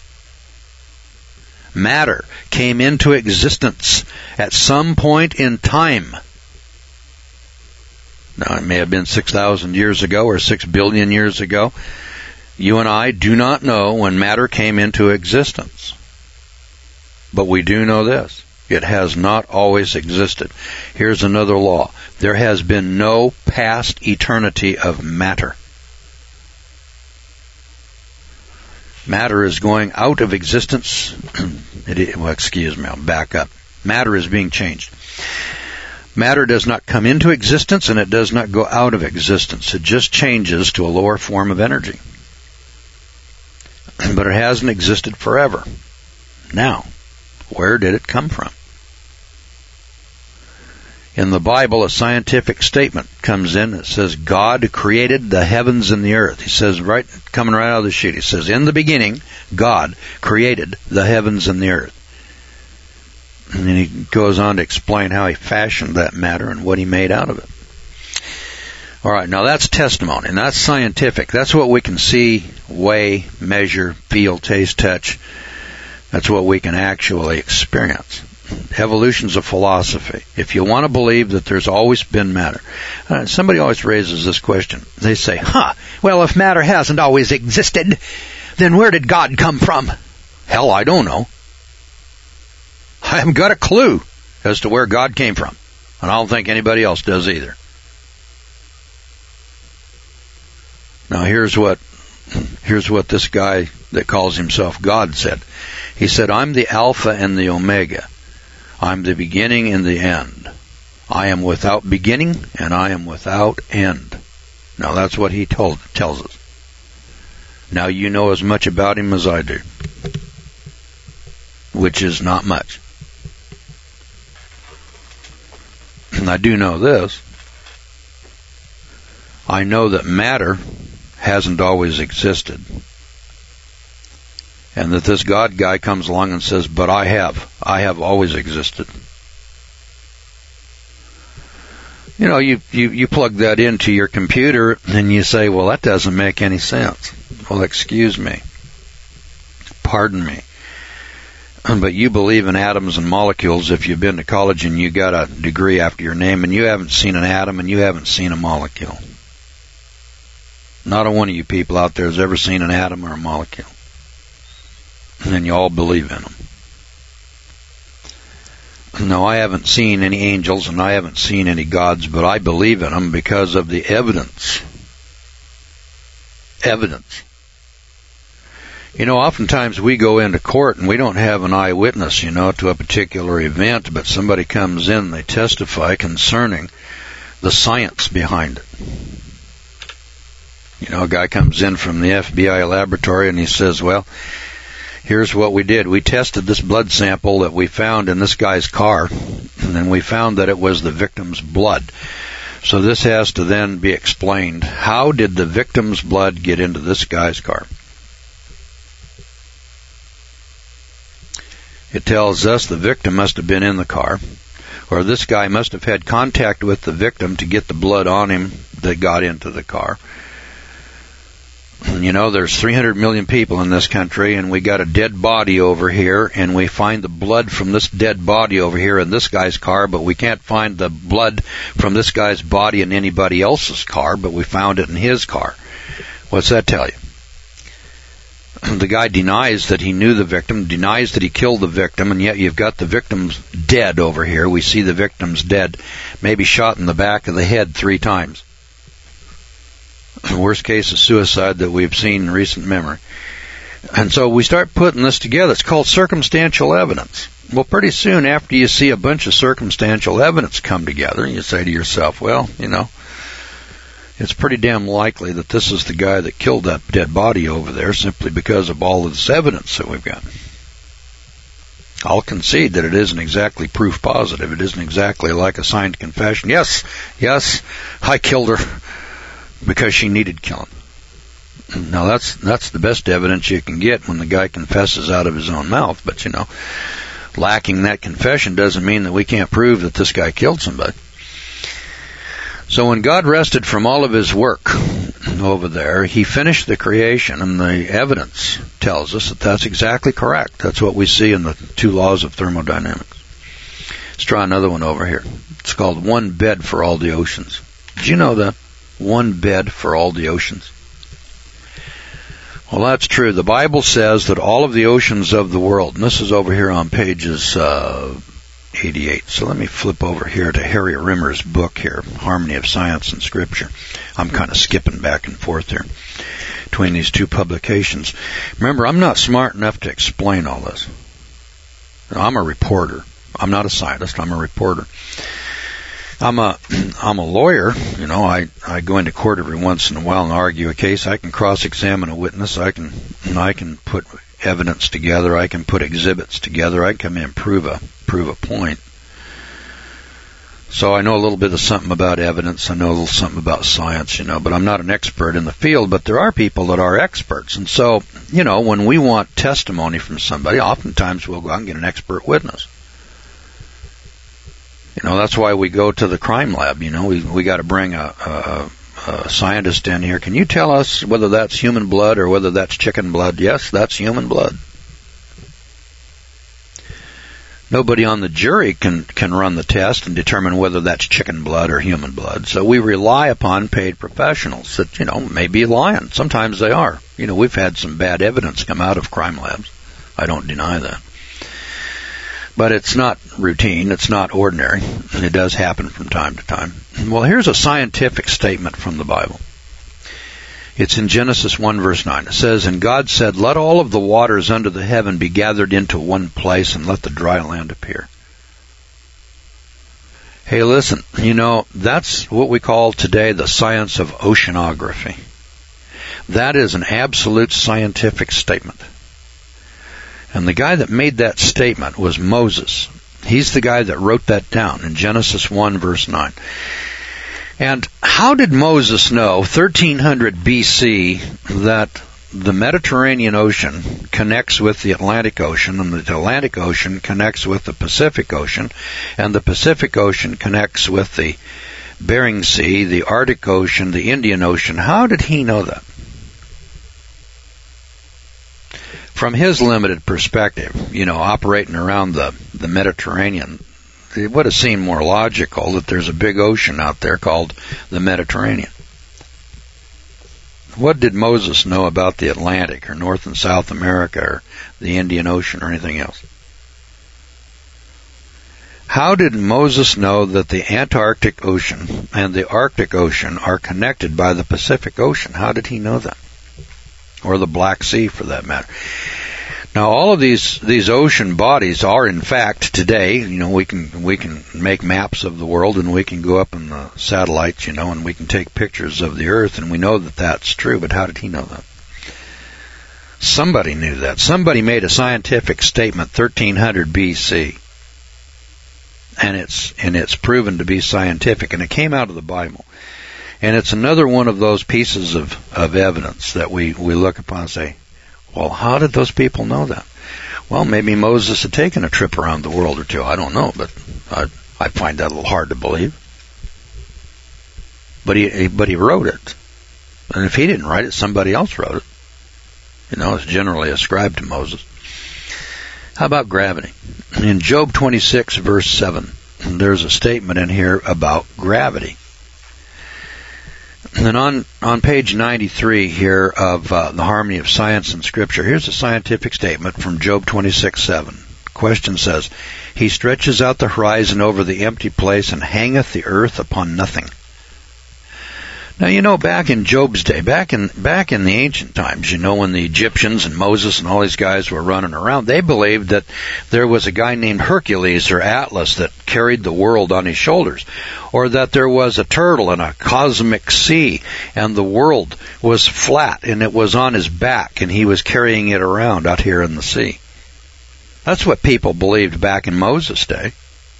Speaker 1: Matter came into existence at some point in time. Now, it may have been 6,000 years ago or 6 billion years ago. You and I do not know when matter came into existence. But we do know this. It has not always existed. Here's another law. There has been no past eternity of matter. Matter is going out of existence. I'll back up. Matter is being changed. Matter does not come into existence, and it does not go out of existence. It just changes to a lower form of energy. But it hasn't existed forever. Now, where did it come from? In the Bible, a scientific statement comes in that says God created the heavens and the earth. He says, coming right out of the sheet, he says, in the beginning, God created the heavens and the earth. And then he goes on to explain how he fashioned that matter and what he made out of it. All right, now that's testimony, and that's scientific. That's what we can see, weigh, measure, feel, taste, touch. That's what we can actually experience. Evolution's a philosophy. If you want to believe that there's always been matter. Somebody always raises this question. They say, well, if matter hasn't always existed, then where did God come from? Hell, I don't know. I haven't got a clue as to where God came from. And I don't think anybody else does either. Now here's what this guy that calls himself God said. He said, I'm the Alpha and the Omega. I'm the beginning and the end. I am without beginning and I am without end. Now that's what he tells us. Now you know as much about him as I do, which is not much. And I do know this. I know that matter hasn't always existed. And that this God guy comes along and says, but I have always existed. You know, you plug that into your computer and you say, well, that doesn't make any sense. Well, excuse me. Pardon me. But you believe in atoms and molecules if you've been to college and you got a degree after your name and you haven't seen an atom and you haven't seen a molecule. Not a one of you people out there has ever seen an atom or a molecule. And you all believe in them. No, I haven't seen any angels and I haven't seen any gods, but I believe in them because of the evidence. Evidence. You know, oftentimes we go into court and we don't have an eyewitness, to a particular event, but somebody comes in and they testify concerning the science behind it. A guy comes in from the FBI laboratory and he says, well, here's what we did. We tested this blood sample that we found in this guy's car, and then we found that it was the victim's blood. So this has to then be explained. How did the victim's blood get into this guy's car? It tells us the victim must have been in the car, or this guy must have had contact with the victim to get the blood on him that got into the car. There's 300 million people in this country, and we got a dead body over here, and we find the blood from this dead body over here in this guy's car, but we can't find the blood from this guy's body in anybody else's car, but we found it in his car. What's that tell you? The guy denies that he knew the victim, denies that he killed the victim, and yet you've got the victim's dead over here. We see the victim's dead, maybe shot in the back of the head 3 times. The worst case of suicide that we've seen in recent memory. And so we start putting this together. It's called circumstantial evidence. Well, pretty soon after you see a bunch of circumstantial evidence come together, you say to yourself, well, it's pretty damn likely that this is the guy that killed that dead body over there simply because of all of this evidence that we've got. I'll concede that it isn't exactly proof positive. It isn't exactly like a signed confession. Yes, I killed her because she needed killing. Now that's the best evidence you can get when the guy confesses out of his own mouth. But lacking that confession doesn't mean that we can't prove that this guy killed somebody. So when God rested from all of his work over there, he finished the creation, and the evidence tells us that that's exactly correct. That's what we see in the 2 laws of thermodynamics. Let's try another one over here. It's called one bed for all the oceans. Did you know that? One bed for all the oceans. Well, that's true. The Bible says that all of the oceans of the world, and this is over here on pages 88. So let me flip over here to Harry Rimmer's book here, Harmony of Science and Scripture. I'm kind of skipping back and forth here between these 2 publications. Remember, I'm not smart enough to explain all this. I'm a reporter. I'm not a scientist. I'm a reporter. I'm a lawyer. I go into court every once in a while and argue a case. I can cross-examine a witness. I can put evidence together. I can put exhibits together. I can come in and prove a point. So I know a little bit of something about evidence. I know a little something about science, but I'm not an expert in the field. But there are people that are experts. And so, when we want testimony from somebody, oftentimes we'll go out and get an expert witness. That's why we go to the crime lab. We got to bring a scientist in here. Can you tell us whether that's human blood or whether that's chicken blood? Yes, that's human blood. Nobody on the jury can run the test and determine whether that's chicken blood or human blood. So we rely upon paid professionals that, may be lying. Sometimes they are. We've had some bad evidence come out of crime labs. I don't deny that. But it's not routine. It's not ordinary. And it does happen from time to time. Well, here's a scientific statement from the Bible. It's in Genesis 1 verse 9. It says, "And God said, let all of the waters under the heaven be gathered into one place, and let the dry land appear." Hey, listen, that's what we call today the science of oceanography. That is an absolute scientific statement. And the guy that made that statement was Moses. He's the guy that wrote that down in Genesis 1, verse 9. And how did Moses know, 1300 BC, that the Mediterranean Ocean connects with the Atlantic Ocean, and the Atlantic Ocean connects with the Pacific Ocean, and the Pacific Ocean connects with the Bering Sea, the Arctic Ocean, the Indian Ocean? How did he know that? From his limited perspective, operating around the Mediterranean, it would have seemed more logical that there's a big ocean out there called the Mediterranean. What did Moses know about the Atlantic or North and South America or the Indian Ocean or anything else? How did Moses know that the Antarctic Ocean and the Arctic Ocean are connected by the Pacific Ocean? How did he know that? Or the Black Sea, for that matter. Now, all of these ocean bodies are, in fact, today, we can make maps of the world, and we can go up in the satellites, and we can take pictures of the Earth, and we know that that's true. But how did he know that? Somebody knew that. Somebody made a scientific statement 1300 BC, and it's proven to be scientific, and it came out of the Bible. And it's another one of those pieces of evidence that we look upon and say, well, how did those people know that? Well, maybe Moses had taken a trip around the world or two. I don't know, but I find that a little hard to believe. But he wrote it. And if he didn't write it, somebody else wrote it. It's generally ascribed to Moses. How about gravity? In Job 26, verse 7, there's a statement in here about gravity. And on page 93 here of the Harmony of Science and Scripture, here's a scientific statement from Job 26:7. Question says, He stretches out the horizon over the empty place and hangeth the earth upon nothing. Now, back in Job's day, back in the ancient times, when the Egyptians and Moses and all these guys were running around, they believed that there was a guy named Hercules or Atlas that carried the world on his shoulders, or that there was a turtle in a cosmic sea, and the world was flat, and it was on his back, and he was carrying it around out here in the sea. That's what people believed back in Moses' day.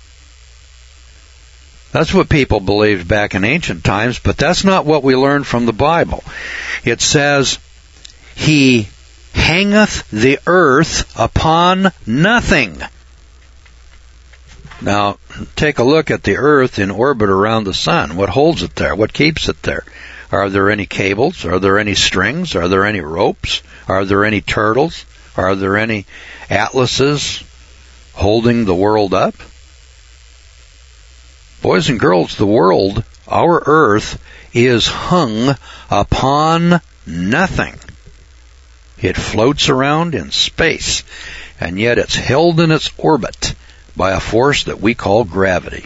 Speaker 1: That's what people believed back in ancient times, but that's not what we learn from the Bible. It says, He hangeth the earth upon nothing. Now, take a look at the earth in orbit around the sun. What holds it there? What keeps it there? Are there any cables? Are there any strings? Are there any ropes? Are there any turtles? Are there any atlases holding the world up? Boys and girls, the world, our earth, is hung upon nothing. It floats around in space, and yet it's held in its orbit by a force that we call gravity.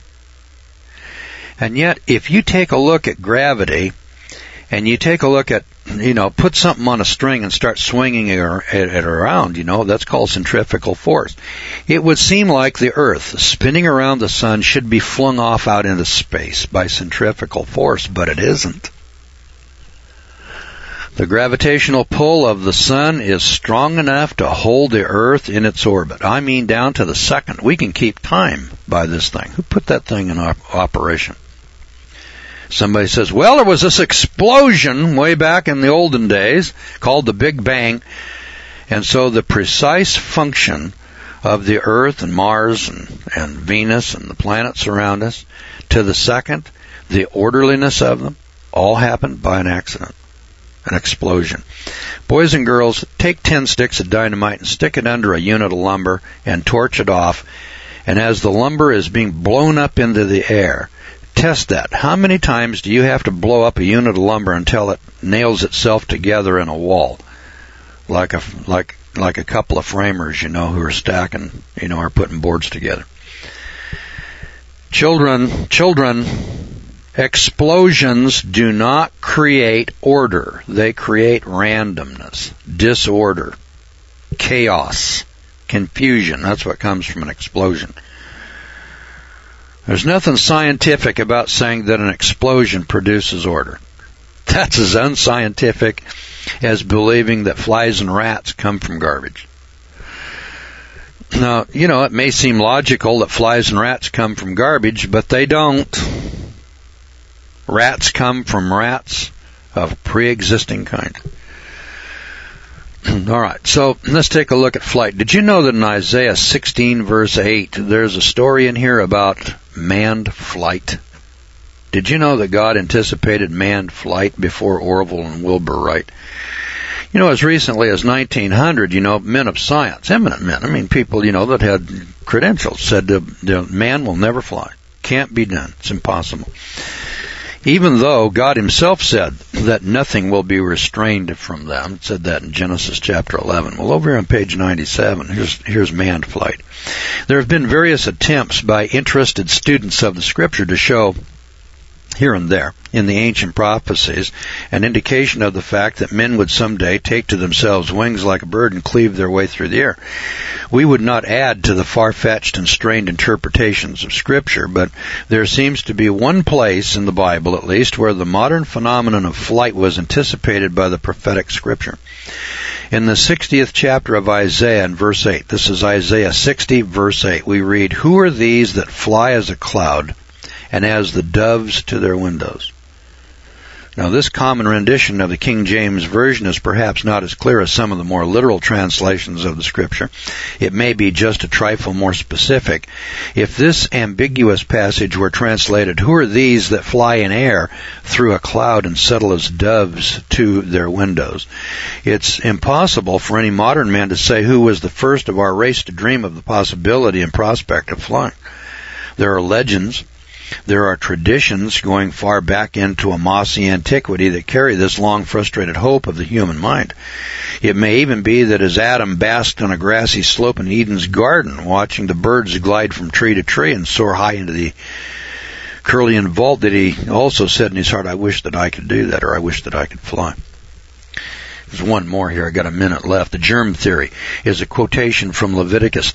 Speaker 1: And yet, if you take a look at gravity, and you take a look at, put something on a string and start swinging it around, that's called centrifugal force. It would seem like the earth, spinning around the sun, should be flung off out into space by centrifugal force, but it isn't. The gravitational pull of the sun is strong enough to hold the earth in its orbit. I mean, down to the second. We can keep time by this thing. Who put that thing in operation? Somebody says, well, there was this explosion way back in the olden days called the Big Bang, and so the precise function of the Earth and Mars and Venus and the planets around us, to the second, the orderliness of them, all happened by an accident, an explosion. Boys and girls, take 10 sticks of dynamite and stick it under a unit of lumber and torch it off, and as the lumber is being blown up into the air, test that. How many times do you have to blow up a unit of lumber until it nails itself together in a wall? Like a couple of framers, who are stacking, are putting boards together. Children, explosions do not create order. They create randomness, disorder, chaos, confusion. That's what comes from an explosion. There's nothing scientific about saying that an explosion produces order. That's as unscientific as believing that flies and rats come from garbage. Now, it may seem logical that flies and rats come from garbage, but they don't. Rats come from rats of pre-existing kind. All right, so let's take a look at flight. Did you know that in Isaiah 16, verse 8, there's a story in here about manned flight? Did you know that God anticipated manned flight before Orville and Wilbur Wright? As recently as 1900, men of science, eminent men, people, that had credentials, said man will never fly. Can't be done. It's impossible. Even though God himself said that nothing will be restrained from them. It said that in Genesis chapter 11. Well, over here on page 97, here's manned flight. There have been various attempts by interested students of the Scripture to show here and there in the ancient prophecies an indication of the fact that men would someday take to themselves wings like a bird and cleave their way through the air. We would not add to the far-fetched and strained interpretations of Scripture, but there seems to be one place in the Bible, at least, where the modern phenomenon of flight was anticipated by the prophetic Scripture. In the 60th chapter of Isaiah, in verse 8, this is Isaiah 60, verse 8, we read, "Who are these that fly as a cloud, and as the doves to their windows?" Now, this common rendition of the King James Version is perhaps not as clear as some of the more literal translations of the Scripture. It may be just a trifle more specific. If this ambiguous passage were translated, "Who are these that fly in air through a cloud and settle as doves to their windows?" It's impossible for any modern man to say who was the first of our race to dream of the possibility and prospect of flying. There are legends. There are traditions going far back into a mossy antiquity that carry this long frustrated hope of the human mind. It may even be that as Adam basked on a grassy slope in Eden's garden, watching the birds glide from tree to tree and soar high into the Curlean vault, that he also said in his heart, "I wish that I could do that," or "I wish that I could fly." There's one more here. I got a minute left. The germ theory is a quotation from Leviticus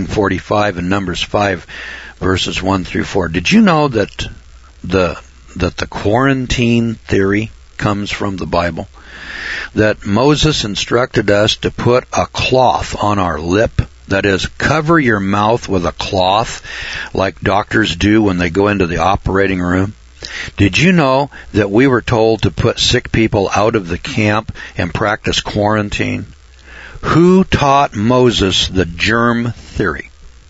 Speaker 1: 13:45 and Numbers 5, verses 1 through 4. Did you know that the quarantine theory comes from the Bible? That Moses instructed us to put a cloth on our lip, that is, cover your mouth with a cloth like doctors do when they go into the operating room. Did you know that we were told to put sick people out of the camp and practice quarantine? Who taught Moses the germ theory?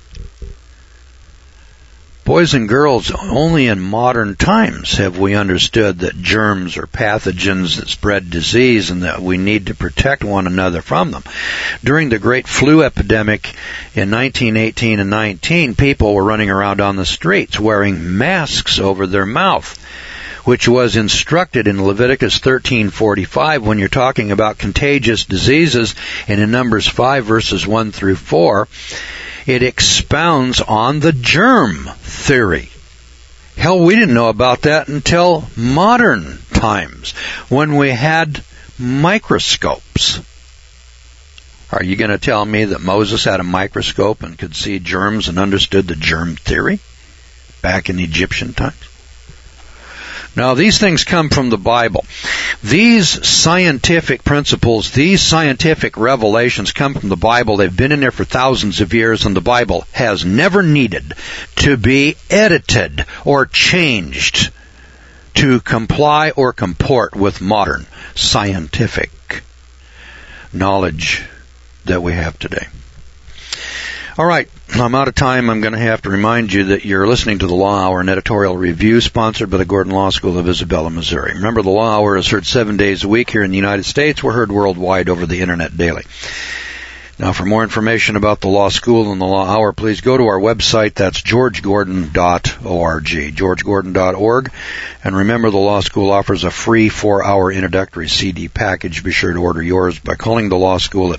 Speaker 1: Boys and girls, only in modern times have we understood that germs are pathogens that spread disease and that we need to protect one another from them. During the great flu epidemic in 1918 and 19, people were running around on the streets wearing masks over their mouth, which was instructed in Leviticus 13:45 when you're talking about contagious diseases, and in Numbers 5 verses 1 through 4, it expounds on the germ theory. Hell, we didn't know about that until modern times, when we had microscopes. Are you going to tell me that Moses had a microscope and could see germs and understood the germ theory back in Egyptian times? Now, these things come from the Bible. These scientific principles, these scientific revelations come from the Bible. They've been in there for thousands of years, and the Bible has never needed to be edited or changed to comply or comport with modern scientific knowledge that we have today. All right, I'm out of time. I'm going to have to remind you that you're listening to the Law Hour, an editorial review sponsored by the Gordon Law School of Isabella, Missouri. Remember, the Law Hour is heard 7 days a week here in the United States. We're heard worldwide over the Internet daily. Now, for more information about the Law School and the Law Hour, please go to our website. That's georgegordon.org, georgegordon.org. And remember, the Law School offers a free 4-hour introductory CD package. Be sure to order yours by calling the Law School at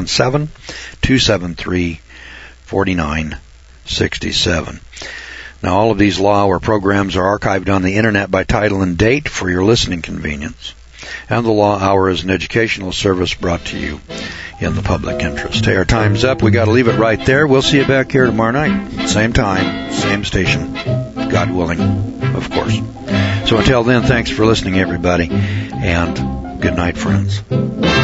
Speaker 1: 417-273-4967. Now, all of these Law Hour programs are archived on the Internet by title and date for your listening convenience. And the Law Hour is an educational service brought to you in the public interest. Hey, our time's up. We got to leave it right there. We'll see you back here tomorrow night. Same time, same station. God willing, of course. So until then, thanks for listening, everybody. And good night, friends.